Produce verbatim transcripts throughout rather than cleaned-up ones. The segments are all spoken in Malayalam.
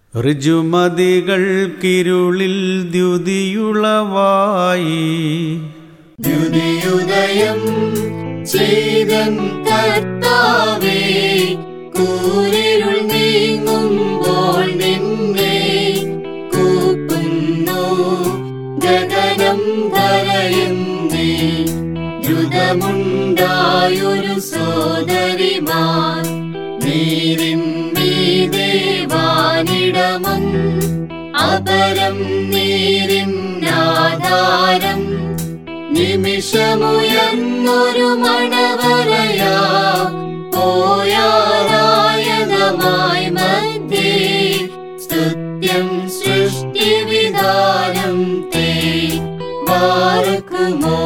ഋജുമതികൾക്കിരുളിൽ ദ്യുതിയുളവായി ദ്യുതിയുദയം ചെയ്തൻ കർത്താവേ, കൂരിരുൾ നീങ്ങുമ്പോൾ നിന്നെ കൂപ്പുന്നു ഗഗനം കരയുന്നേ. യുദ്ധമുണ്ടായൊരു സോദരിമാർ നീരിൻ മീതെ വാനിടമം, അപരം നീരിൻ ആധാരം നിമിഷമുയർന്നൊരു മണവറയാ പോയാരായതമായി മധ്യേ. സ്തുത്യം സൃഷ്ടിവിധാനം തേ വാർക്കുമോ.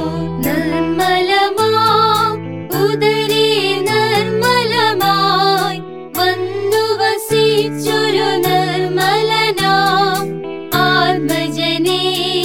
നിർമ്മലമാം ഉദരേ നിർമ്മലമായി വന്നു വസിച്ചൊരു നിർമ്മലനാം ആത്മജനേ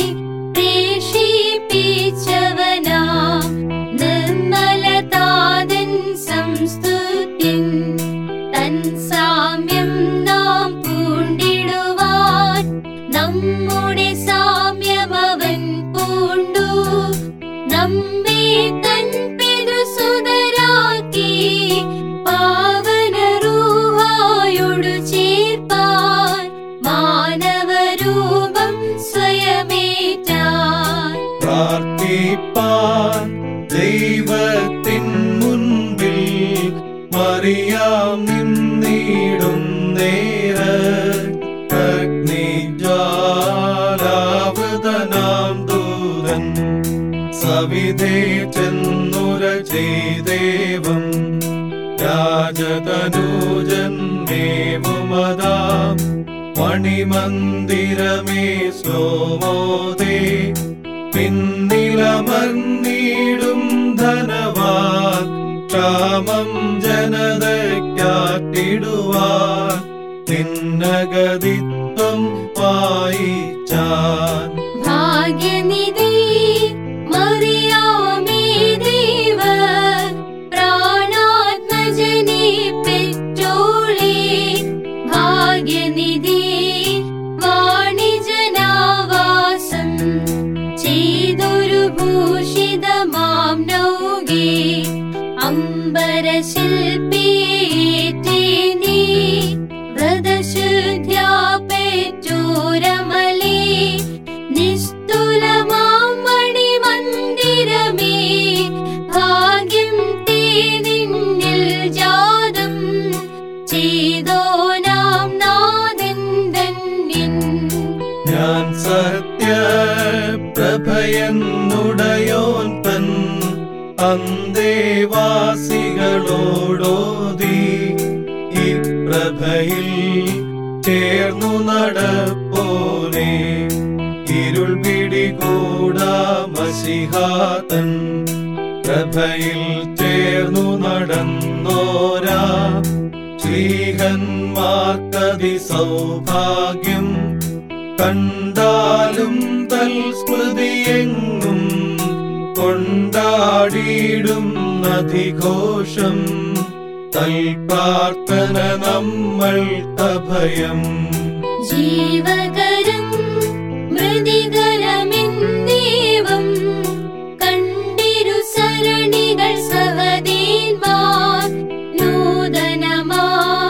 പ്രേഷിപ്പിച്ചവനാം നിർമ്മലതാതൻ സംസ്തുത്യൻ. തൻ സാമ്യം നാം പൂണ്ടിടുവാൻ നമ്മുടെ സാമ്യമവൻ പൂണ്ടു. നമ്മെ തൻ പിതൃസുതരാക്കി പാവന റൂഹായോടു ചേർപ്പാൻ മാനവരൂപം സ്വയമേറ്റാൻ. പ്രാർത്ഥിപ്പാൻ ദൈവത്തിൻ മുൻപിൽ മറിയാം നിന്നിടും നേര. അഗ്നിജ്വാലാവൃതനാം ദൂതൻ സവിധേ ചെന്നുര ചെയ്ദേവം. രാജതനൂജന്മേവുമതാം മണിമന്ദിരമേ ശ്ലോമോദേ. പിന്നിലമർന്നിടും ധനവാൻ ക്ഷാമം ജനതയ്ക്കാട്ടിടുവാൻ നിന്നഗതിത്വം വായിച്ചാൻ. ഭാഗ്യനിധി മറിയാമേ ദേവർ പ്രാണാത്മജനെ പെറ്റോളേ. ഭാഗ്യനിധി വാണിജനാവാസം ചെയ്തൊരു ഭൂഷിതമാം നൗകേ. അംബരശില്പിയേറ്റേ നീ വ്രതശുദ്ധ്യാ പെറ്റോരമലേ. നിസ്തുലമാം മണിമന്ദിരമേ ഭാഗ്യം തേ നിന്നിൽ ജാതം ചെയ്തോനാം നാഥൻ ധന്യൻ. ഞാൻ സത്യപ്രഭയെന്നുടയോൻ തൻ അന്തേവാസികളോടോതി. ഈ പ്രഭയിൽ ചേർന്നു നടപ്പോനെ ഇരുൾ പിടികൂടാ മസിഹാതൻ. പ്രഭയിൽ ചേർന്നു നടന്നോരാ ശ്രീഹന്മാർക്കതി സൗഭാഗ്യം. കണ്ടാലും തൽസ്മൃതിയെങ്ങും കൊണ്ടാടിയിടും നദിഘോഷം. തൽപ്രാർത്ഥന നമ്മൾക്കഭയം. ജീവകരം മൃതികരമെന്നേവം കണ്ടിരു സരണികൾ സഹദേന്മാർ. നൂതനമാ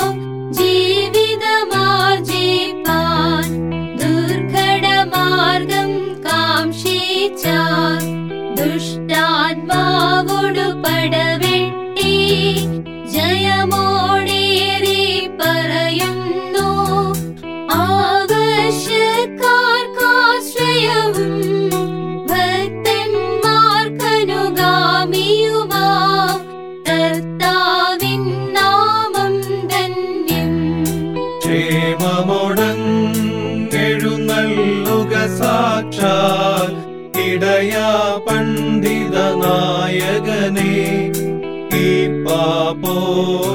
ജീവിതമാർജിപ്പാൻ ദുർഘടമാർഗം കാംക്ഷിച്ചാർ. ദുഷ്ടാത്മാവോടു പടവെട്ടി ജയമോടേറി പറയുന്നു. ആവശ്യക്കാർക്കാശ്രയവും ഭക്തന്മാർക്കനുഗാമിയുമാം കർത്താവിൻ നാമം ധന്യം. ക്ഷേമമൊടങ്ങെഴുന്നള്ളുക സാക്ഷാൽ ഇടയാ പണ്ഡിത നായകനെ. ഈ പാപോൽ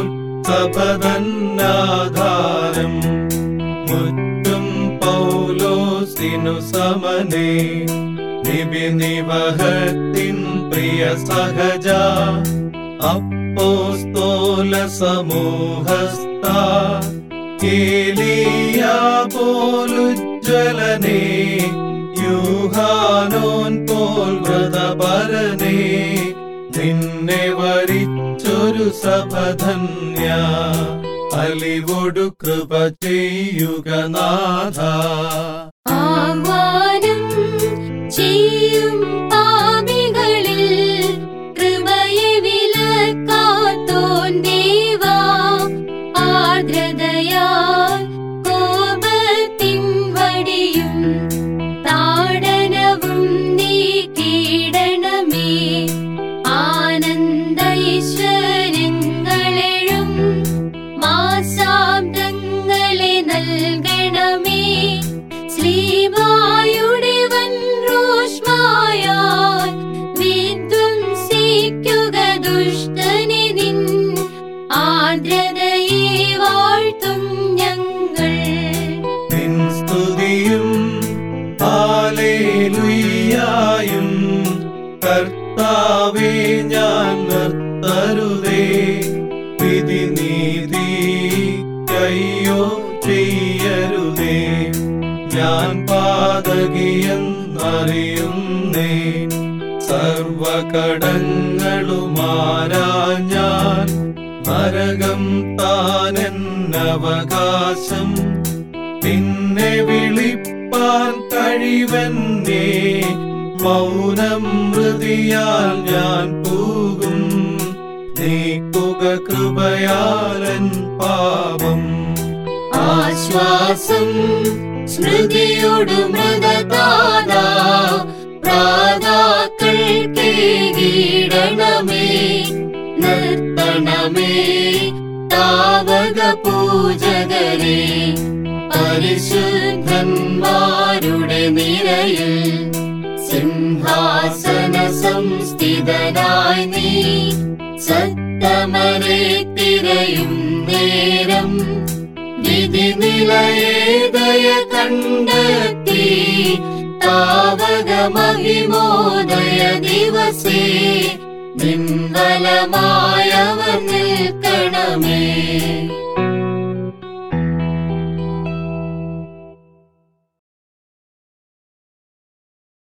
സപതന്നാധാരം മുറ്റും പൗലോസിനു സമനേ. നിബിനിവഹത്തിൻ പ്രിയ സഹജ അപ്പോസ്തോല സമൂഹസ്ഥ ഏലിയ പോലുജ്വലനേ യൂഹാനോൻ പോൽ വ്രതപരനേ നിന്നെ വരിച്ചൊരു സഭധന്യ അലിവൊടു കൃപ ചെയ്യുക നാഥ. ആഹ്വാനം ചെയ്യും പാപികളിൽ കൃപയെ വിലക്കാത്തോൻ ദേവാ ആർദ്രതയാൽ കോപത്തിൻ വടിയും താടനവും നീക്കിയിടണമേ. ആനന്ദൈശ്വര്യങ്ങളെഴും മാസാബ്ദങ്ങളെ നൽകണമേ. ശ്രീവായുടെ വൻ റോഷ്മായാൽ വിധ്വംസിക്കുക ദുഷ്ടനെ നിൻ ആർദ്രതയെ വാഴ്ത്തും ഞങ്ങൾ. നിൻ സ്തുതിയും ഹല്ലേലൂയായും കർത്താവേ ഞാൻ നിർത്തരുതേ. വിധി നീതിക്കയ്യോ ചെയ്യരുതേ. ഞാൻ പാതകിയെന്നറിയുന്നേ. സർവകടങ്ങളുമാരാ ഞാൻ നരകം താനെന്നവകാശം. നിന്നെ വിളിപ്പാൻ കഴിവന്നേ. മൗനം ഹൃദിയാൽ ഞാൻ പോകും. നീക്കുക കൃപയാലൻ പാപം. ആശ്വാസം സ്മൃതിയോടു മൃതതാതാ പ്രാതാക്കൾക്കേകീടണമേ. നിർത്തണമേ താവക പൂജകരെ പരിശുദ്ധന്മാരുടെ നിരയിൽ. സിംഹാസന സംസ്ഥിതനായി നീ സത്തമരെ തിരയും നേരം. വിധി നിലയേതയ കണ്ടെത്തി താവക മഹിമോദയ ദിവസേ നിൻവലമായവർ